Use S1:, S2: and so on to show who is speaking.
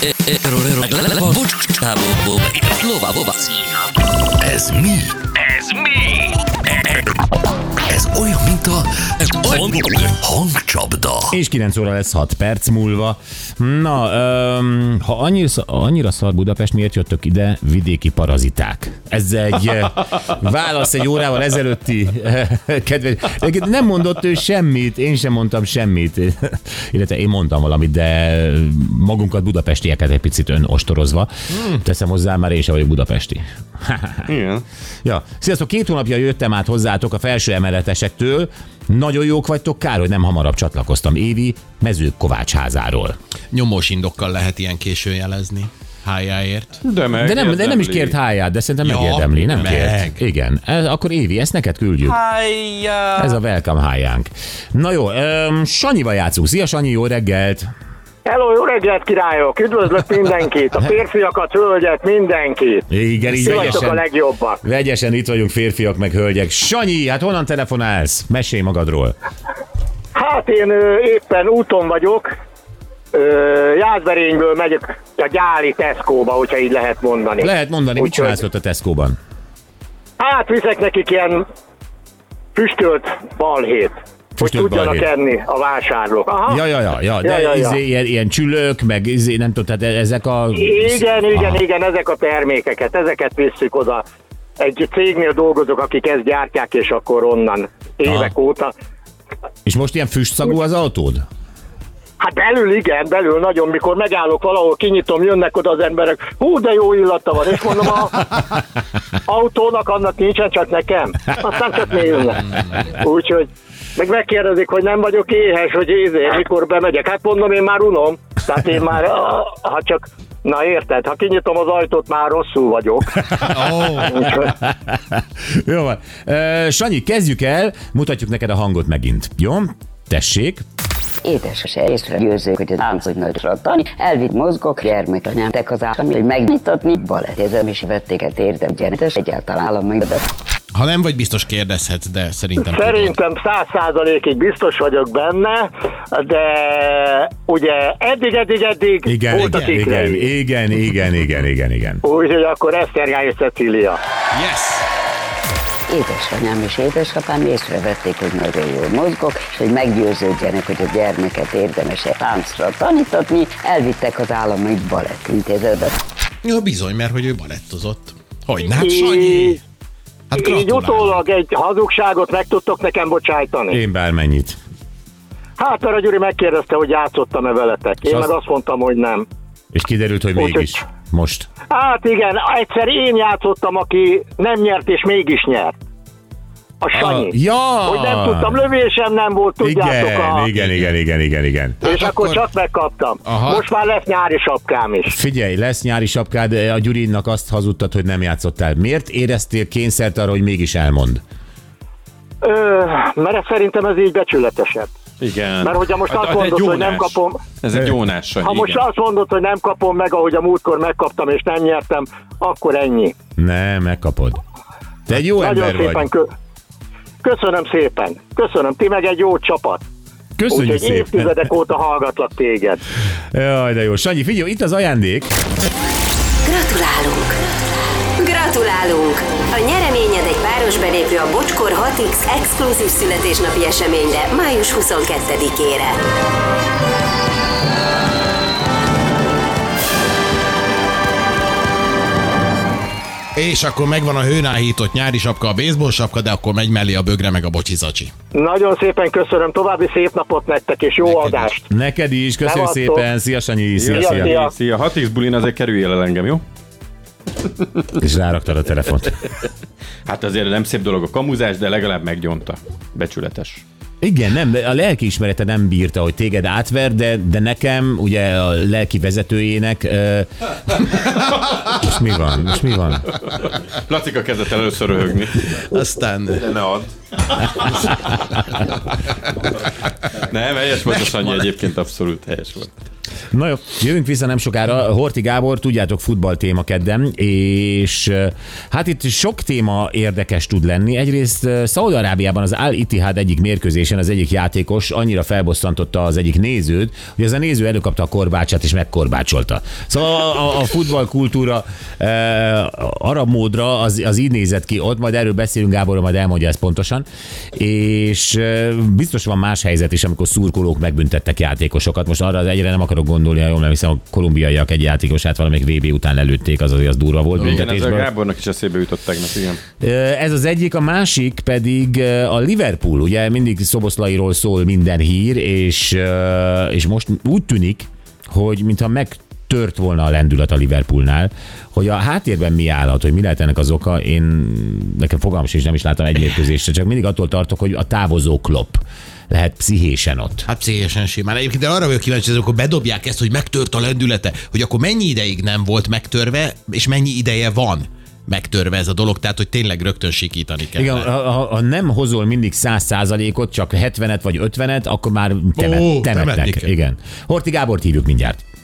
S1: Ez mi? Ez olyan, mint a hangcsapda.
S2: És 9 óra lesz 6 perc múlva. Na, ha annyira szar Budapest, miért jöttök ide, vidéki paraziták? Ez egy válasz egy órával ezelőtti kedves. Nem mondott ő semmit, én sem mondtam semmit. Illetve én mondtam valamit, de magunkat budapestieket egy picit önostorozva. Teszem hozzá, már én sem vagyok budapesti.
S3: Igen.
S2: Ja. Sziasztok, 2 hónapja jöttem át hozzátok a felső emeletesektől. Nagyon jók vagytok, kár, hogy nem hamarabb csatlakoztam. Évi Mezők Kovács házáról.
S4: Nyomós indokkal lehet ilyen későn jelezni. Hájáért.
S2: De nem is kért háját, de szerintem megérdemli, nem kért. Igen. Akkor Évi, ezt neked küldjük.
S5: Hájjá!
S2: Ez a welcome hájánk. Na jó, Sanyival játszunk. Szia Sanyi, jó reggelt!
S6: Hello, jó reggelt, királyok! Üdvözlök mindenkit! A férfiakat, hölgyet, mindenkit!
S2: Igen, így
S6: a legjobbak!
S2: Vegyesen itt vagyunk, férfiak meg hölgyek. Sanyi, hát honnan telefonálsz? Mesélj magadról.
S6: Hát én éppen úton vagyok. Jászberényből megyek a gyári Tesco-ba, hogyha így lehet mondani.
S2: Lehet mondani, mit csinálsz ott a Tesco-ban?
S6: Hát viszek nekik ilyen füstölt balhét. Hogy tudjanak enni a vásárlók. Aha.
S2: Ja. Ilyen csülök, meg nem tudom, tehát ezek a...
S6: Igen, ezek a termékeket, ezeket visszük oda. Egy cégnél dolgozok, akik ezt gyártják, és akkor onnan évek óta.
S2: És most ilyen füstszagú az autód?
S6: Hát belül nagyon, mikor megállok valahol, kinyitom, jönnek oda az emberek, hú, de jó illata van, és mondom, a autónak annak nincsen, csak nekem. Aztán csak jönnek. Úgyhogy meg megkérdezik, hogy nem vagyok éhes, hogy mikor bemegyek. Hát mondom, én már unom. Tehát én már, ha csak, na érted, ha kinyitom az ajtót, már rosszul vagyok.
S2: Jó van. Sanyi, kezdjük el, mutatjuk neked a hangot megint. Jó? Tessék.
S7: Édes észre győzők, hogy a táncot nagyra tani, elvitt mozgok, gyermekanyám, az állami, hogy megmutatni, balettezem is vettéket érdem, gyenetes, egyáltalán állami, de...
S4: Ha nem vagy biztos, kérdezhetsz, de szerintem
S6: 100%-ig biztos vagyok benne, de ugye eddig voltak
S2: Igen.
S6: Úgyhogy akkor Esztergály és Cecília.
S4: Yes!
S7: Édesanyám és édesapám észrevették, hogy nagyon jól mozgok, és hogy meggyőződjenek, hogy a gyermeket érdemes táncra tanítatni, elvittek az állami balettintézetbe.
S4: Ja, bizony, mert hogy ő balettozott. Hogy hát Sanyi? Hát
S6: így utólag egy hazugságot meg tudtok nekem bocsájtani?
S2: Én bármennyit.
S6: Hát mert a Gyuri megkérdezte, hogy játszottam-e veletek. Én meg azt mondtam, hogy nem.
S2: És kiderült, hogy mégis. Most.
S6: Hát igen, egyszer én játszottam, aki nem nyert és mégis nyert. A Sanyi. Hogy nem tudtam, lövésem nem volt, tudjátok.
S2: Igen.
S6: És akkor csak megkaptam. Aha. Most már lesz nyári sapkám is.
S2: Figyelj, lesz nyári sapkád, a Gyurinak azt hazudtad, hogy nem játszottál. Miért éreztél kényszert arra, hogy mégis elmond?
S6: Mert szerintem ez így becsületesebb.
S3: Igen.
S6: Mert hogyha most azt mondod, hogy nem kapom...
S3: Ez egy jónás, Sanyi.
S6: Ha most azt mondod, hogy nem kapom meg, ahogy a múltkor megkaptam és nem nyertem, akkor ennyi.
S2: Nem, megkapod. Te egy jó ember vagy.
S6: Köszönöm szépen. Köszönöm, ti meg egy jó csapat.
S2: Köszönjük
S6: úgyhogy
S2: szépen.
S6: évtizedek óta hallgatlak téged.
S2: Jaj, de jó. Sanyi, figyelj, itt az ajándék.
S8: Gratulálunk! A nyereményed egy páros belépő a Bocskor 6X exkluzív születésnapi eseményre május 22-ére.
S4: És akkor megvan a hőnáhított nyári sapka, a baseball sapka, de akkor megy mellé a bögre meg a bocsizacsi.
S6: Nagyon szépen köszönöm, további szép napot nektek, és jó adást!
S2: Neked is, köszönöm szépen, szia Sanyi,
S3: szia. 6X bulin azért kerüljél el engem, jó?
S2: És ráraktad a telefont.
S3: Hát azért nem szép dolog a kamuzás, de legalább meggyonta. Becsületes.
S2: Igen, nem, a lelkiismerete nem bírta, hogy téged átver, de nekem, ugye a lelki vezetőjének... Most mi van?
S3: Lacika kezdett el először röhögni.
S4: Aztán...
S3: De ne add. Nem, helyes volt a Sanyi, egyébként abszolút helyes volt.
S2: Na jó, jövünk vissza nem sokára. Horthy Gábor, tudjátok, futball téma kedden, és hát itt sok téma érdekes tud lenni. Egyrészt Szaúd-Arábiában az Al-Ittihad egyik mérkőzésen az egyik játékos annyira felbosszantotta az egyik nézőt, hogy az a néző előkapta a korbácsát és megkorbácsolta. Szóval a futballkultúra arab módra az így nézett ki ott, majd erről beszélünk, Gábor majd elmondja ezt pontosan, és biztos van más helyzet is, amikor szurkolók megbüntettek játékosokat. Most arra az egyre nem akarok gondolni, ha jól nem hiszem, a kolumbiaiak egy játékosát valamelyik VB után lelőtték, az azért az durva volt.
S3: Igen, ez a Gábornak is eszébe jutott tegnap, igen.
S2: Ez az egyik, a másik pedig a Liverpool, ugye mindig Szoboszlairól szól minden hír, és most úgy tűnik, hogy mintha megtört volna a lendület a Liverpoolnál, hogy a háttérben mi állhat, hogy mi lehet ennek az oka, nekem fogalmam sincs, nem is láttam egy mérkőzésre, csak mindig attól tartok, hogy a távozó Klopp lehet pszichésen ott.
S4: Hát pszichésen simán. Egyébként de arra vagyok kíváncsi, hogy akkor bedobják ezt, hogy megtört a lendülete, hogy akkor mennyi ideig nem volt megtörve, és mennyi ideje van megtörve ez a dolog, tehát hogy tényleg rögtön sikítani kell.
S2: Igen, ha nem hozol mindig 100%-ot, csak 70-et vagy 50-et, akkor már temetnek. Igen. Horthy Gábort hívjuk mindjárt.